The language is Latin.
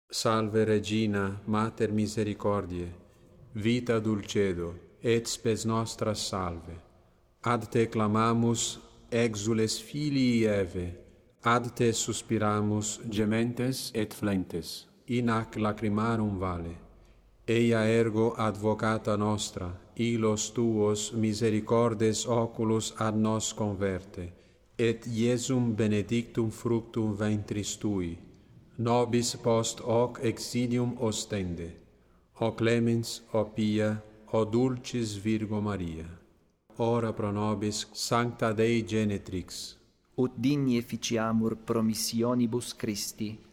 Salve Regina, Mater misericordiae, vita dulcedo, et spes nostras salve. Ad te clamamus, exules filii Eve, ad te suspiramus, gementes et flentes. in ac lacrimarum vale. Eia ergo advocata nostra, ilos tuos misericordes oculus ad nos converte, et Iesum benedictum fructum ventris tui, nobis post hoc exilium ostende. O clemens, o pia, o dulcis Virgo Maria. Ora pro nobis, Sancta Dei Genetrix. Ut digni efficiamur promissionibus Christi.